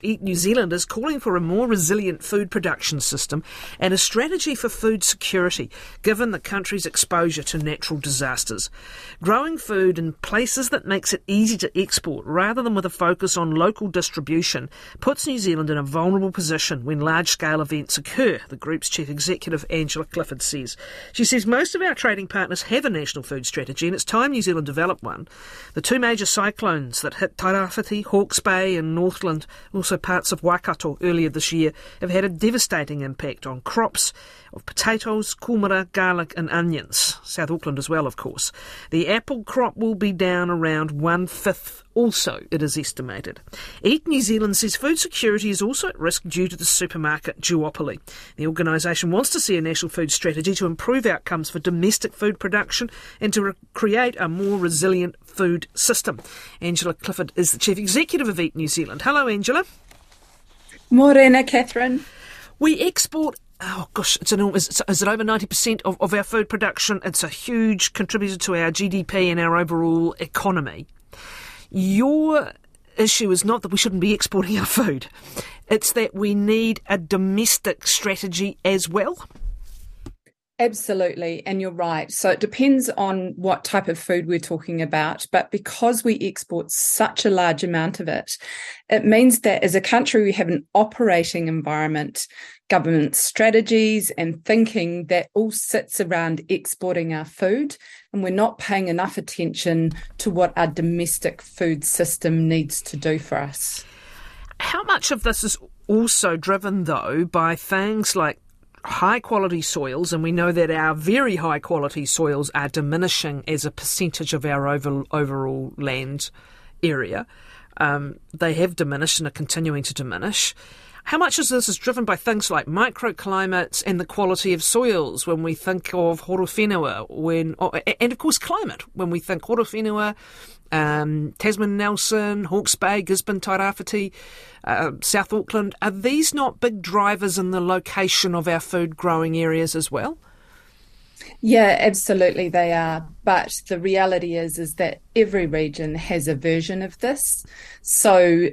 Eat New Zealand is calling for a more resilient food production system and a strategy for food security, given the country's exposure to natural disasters. Growing food in places that makes it easy to export, rather than with a focus on local distribution, puts New Zealand in a vulnerable position when large-scale events occur, the group's chief executive Angela Clifford says. She says most of our trading partners have a national food strategy, and it's time New Zealand developed one. The two major cyclones that hit Tairāwhiti, Hawke's Bay and Northland, also parts of Waikato earlier this year, have had a devastating impact on crops of potatoes, kumara, garlic and onions. South Auckland as well, of course. The apple crop will be down around 1/5 also, it is estimated. Eat New Zealand says food security is also at risk due to the supermarket duopoly. The organisation wants to see a national food strategy to improve outcomes for domestic food production and to create a more resilient food system. Angela Clifford is the Chief Executive of Eat New Zealand. Hello, Angela. Morena, Catherine. We export, it's enormous. Is it over 90% of our food production? It's a huge contributor to our GDP and our overall economy. Your issue is not that we shouldn't be exporting our food. It's that we need a domestic strategy as well. Absolutely, and you're right. So it depends on what type of food we're talking about, but because we export such a large amount of it, it means that as a country we have an operating environment, government strategies and thinking that all sits around exporting our food, and we're not paying enough attention to what our domestic food system needs to do for us. How much of this is also driven, though, by things like high-quality soils, and we know that our very high-quality soils are diminishing as a percentage of our overall land area. They have diminished and are continuing to diminish. How much of this is driven by things like microclimates and the quality of soils when we think of horowhenua, and of course climate, when we think horowhenua, Tasman Nelson, Hawke's Bay, Gisborne, Tairāwhiti, South Auckland, are these not big drivers in the location of our food growing areas as well? Yeah, absolutely they are. But the reality is that every region has a version of this. So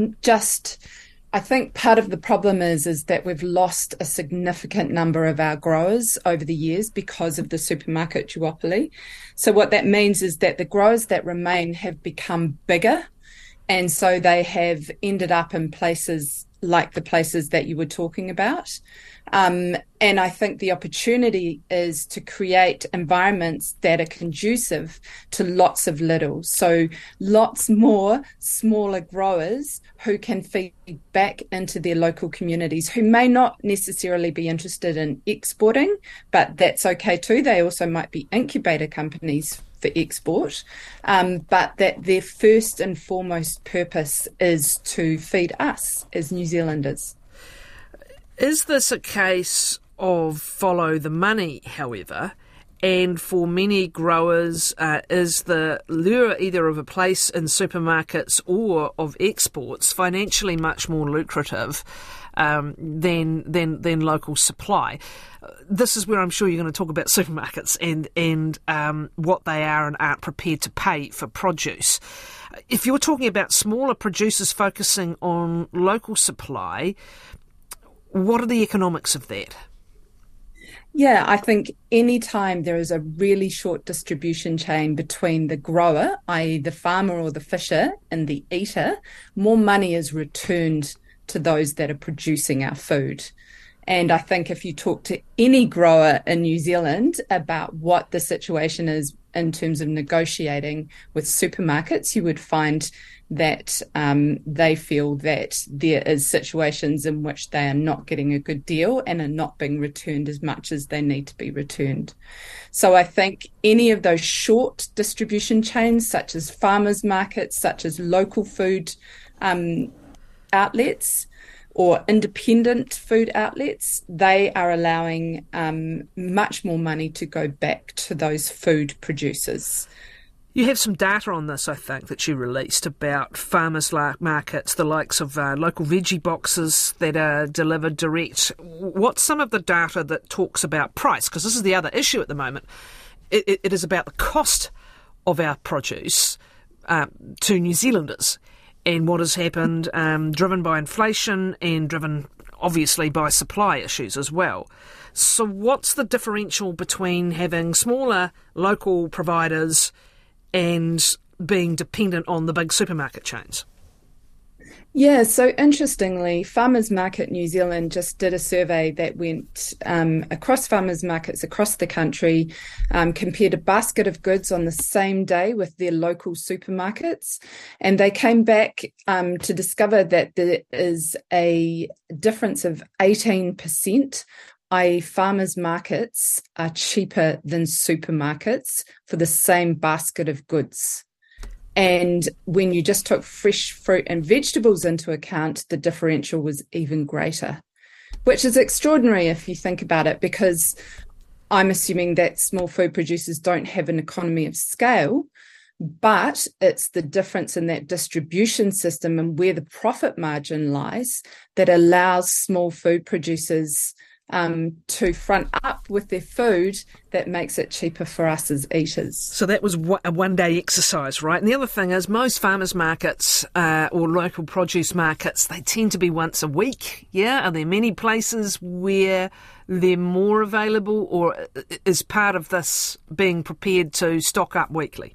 I think part of the problem is that we've lost a significant number of our growers over the years because of the supermarket duopoly. So what that means is that the growers that remain have become bigger, and so they have ended up in places like the places that you were talking about. And I think the opportunity is to create environments that are conducive to lots of little. So lots more smaller growers who can feed back into their local communities, who may not necessarily be interested in exporting, but that's okay too. They also might be incubator companies for export, but that their first and foremost purpose is to feed us as New Zealanders. Is this a case of follow the money, however? And for many growers, is the lure either of a place in supermarkets or of exports financially much more lucrative than local supply? This is where I'm sure you're going to talk about supermarkets and what they are and aren't prepared to pay for produce. If you're talking about smaller producers focusing on local supply, what are the economics of that? Yeah, I think any time there is a really short distribution chain between the grower, i.e. the farmer or the fisher, and the eater, more money is returned to those that are producing our food. And I think if you talk to any grower in New Zealand about what the situation is in terms of negotiating with supermarkets, you would find that they feel that there is situations in which they are not getting a good deal and are not being returned as much as they need to be returned. So I think any of those short distribution chains, such as farmers markets, such as local food outlets or independent food outlets, they are allowing much more money to go back to those food producers. You have some data on this, I think, that you released about farmers' markets, the likes of local veggie boxes that are delivered direct. What's some of the data that talks about price? Because this is the other issue at the moment. It is about the cost of our produce to New Zealanders. and what has happened, driven by inflation and driven obviously by supply issues as well. So what's the differential between having smaller local providers and being dependent on the big supermarket chains? Yeah, so interestingly, Farmers Market New Zealand just did a survey that went across farmers markets across the country, compared a basket of goods on the same day with their local supermarkets. And they came back to discover that there is a difference of 18%, i.e. farmers markets are cheaper than supermarkets for the same basket of goods. And when you just took fresh fruit and vegetables into account, the differential was even greater, which is extraordinary if you think about it, because I'm assuming that small food producers don't have an economy of scale, but it's the difference in that distribution system and where the profit margin lies that allows small food producers to front up with their food that makes it cheaper for us as eaters. So that was a one-day exercise, right? And the other thing is most farmers markets or local produce markets, they tend to be once a week, yeah? Are there many places where they're more available, or is part of this being prepared to stock up weekly?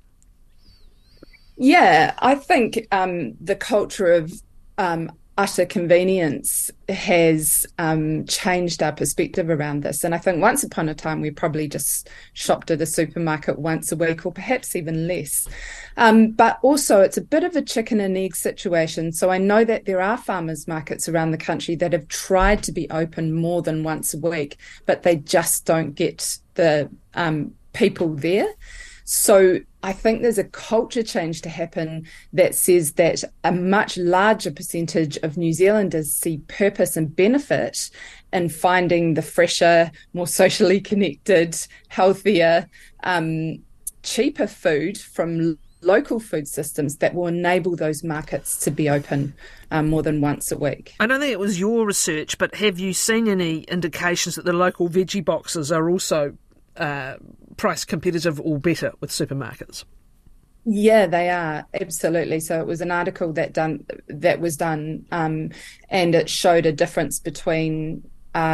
Yeah, I think the culture of utter convenience has changed our perspective around this. And I think once upon a time, we probably just shopped at a supermarket once a week or perhaps even less. But also it's a bit of a chicken and egg situation. So I know that there are farmers markets around the country that have tried to be open more than once a week, but they just don't get the people there. So I think there's a culture change to happen that says that a much larger percentage of New Zealanders see purpose and benefit in finding the fresher, more socially connected, healthier, cheaper food from local food systems that will enable those markets to be open more than once a week. I don't think it was your research, but have you seen any indications that the local veggie boxes are also price competitive or better with supermarkets? Yeah, they are, absolutely. So it was an article that was done, and it showed a difference between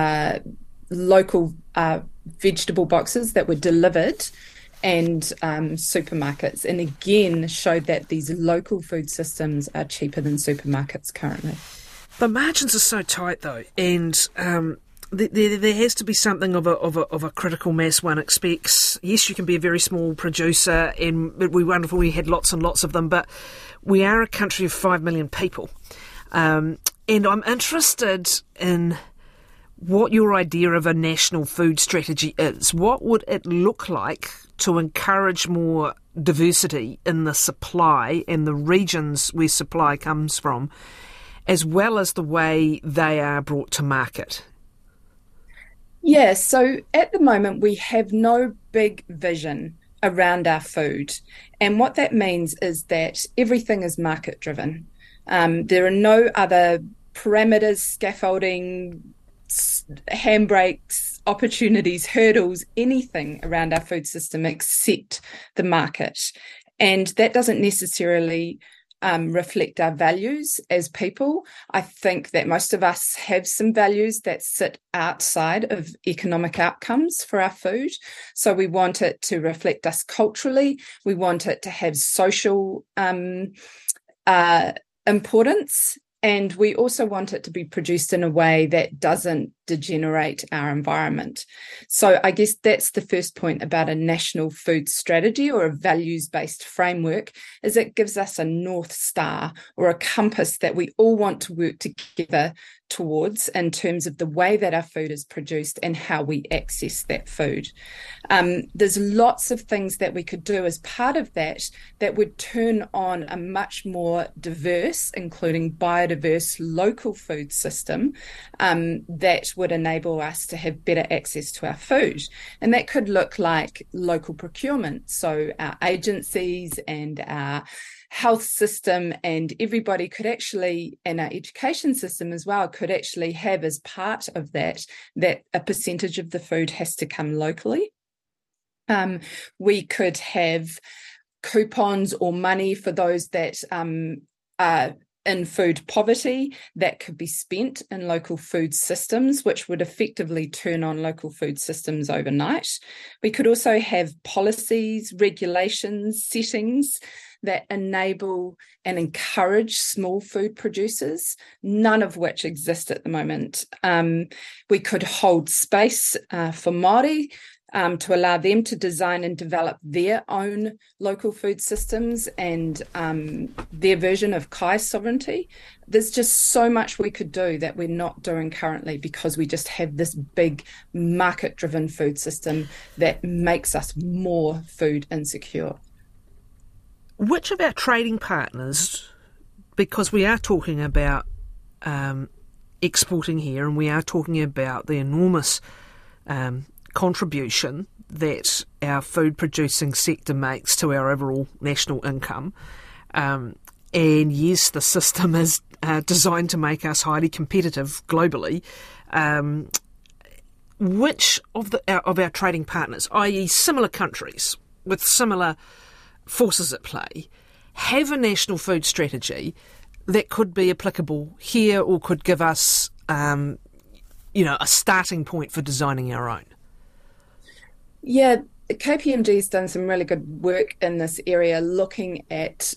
local vegetable boxes that were delivered and supermarkets, and again showed that these local food systems are cheaper than supermarkets currently. The margins are so tight though, and there has to be something of a critical mass one expects. Yes, you can be a very small producer, and it'd be wonderful we had lots and lots of them, but we are a country of 5 million people. And I'm interested in what your idea of a national food strategy is. What would it look like to encourage more diversity in the supply and the regions where supply comes from, as well as the way they are brought to market? Yeah, so at the moment we have no big vision around our food. And what that means is that everything is market driven. There are no other parameters, scaffolding, handbrakes, opportunities, hurdles, anything around our food system except the market. And that doesn't necessarily reflect our values as people. I think that most of us have some values that sit outside of economic outcomes for our food. So we want it to reflect us culturally. We want it to have social importance. And we also want it to be produced in a way that doesn't degenerate our environment. So I guess that's the first point about a national food strategy or a values-based framework, is it gives us a North Star or a compass that we all want to work together towards in terms of the way that our food is produced and how we access that food. There's lots of things that we could do as part of that that would turn on a much more diverse, including biodiverse local food system that would enable us to have better access to our food. And that could look like local procurement. So our agencies and our health system and everybody could actually, and our education system as well, could actually have as part of that a percentage of the food has to come locally. We could have coupons or money for those that in food poverty that could be spent in local food systems, which would effectively turn on local food systems overnight. We could also have policies, regulations, settings that enable and encourage small food producers, none of which exist at the moment. We could hold space for Māori to allow them to design and develop their own local food systems and their version of kai sovereignty. There's just so much we could do that we're not doing currently because we just have this big market-driven food system that makes us more food insecure. Which of our trading partners, because we are talking about exporting here and we are talking about the enormous contribution that our food producing sector makes to our overall national income, and yes, the system is designed to make us highly competitive globally, which of our trading partners, i.e. similar countries with similar forces at play, have a national food strategy that could be applicable here or could give us, a starting point for designing our own? Yeah, KPMG's done some really good work in this area, looking at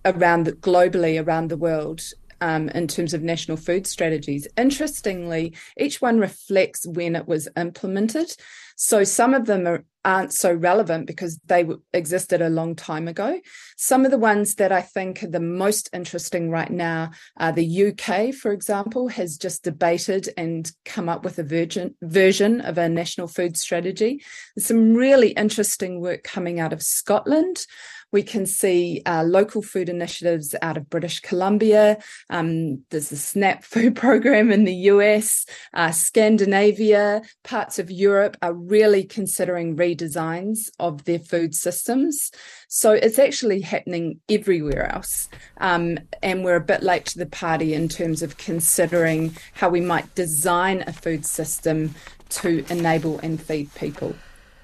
globally around the world in terms of national food strategies. Interestingly, each one reflects when it was implemented. So some of them aren't so relevant because they existed a long time ago. Some of the ones that I think are the most interesting right now are the UK, for example, has just debated and come up with a version of a national food strategy. There's some really interesting work coming out of Scotland. We can see local food initiatives out of British Columbia. There's the SNAP food program in the US. Scandinavia, parts of Europe are really considering redesigns of their food systems. So it's actually happening everywhere else. And we're a bit late to the party in terms of considering how we might design a food system to enable and feed people.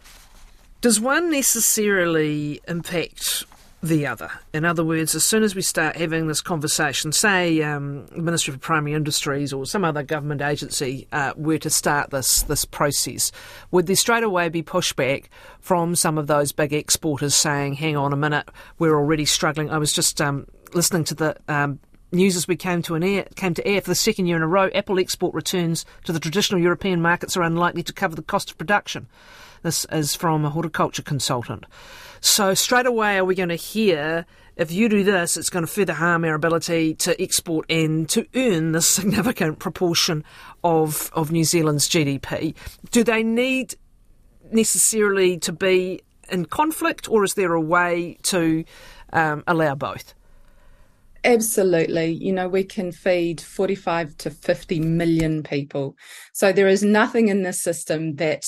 Does one necessarily impact the other? In other words, as soon as we start having this conversation, say the Ministry for Primary Industries or some other government agency were to start this process, would there straight away be pushback from some of those big exporters saying, hang on a minute, we're already struggling? I was just listening to the news as we came to air for the second year in a row. Apple export returns to the traditional European markets are unlikely to cover the cost of production. This is from a horticulture consultant. So straight away are we going to hear, if you do this, it's going to further harm our ability to export and to earn this significant proportion of New Zealand's GDP. Do they need necessarily to be in conflict, or is there a way to allow both? Absolutely. We can feed 45 to 50 million people. So there is nothing in this system that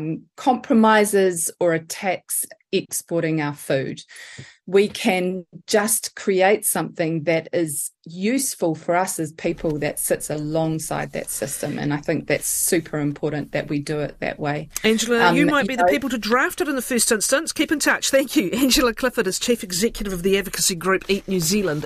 compromises or attacks exporting our food. We can just create something that is useful for us as people that sits alongside that system. And I think that's super important that we do it that way. Angela, you might be the people to draft it in the first instance. Keep in touch. Thank you. Angela Clifford is Chief Executive of the advocacy group Eat New Zealand.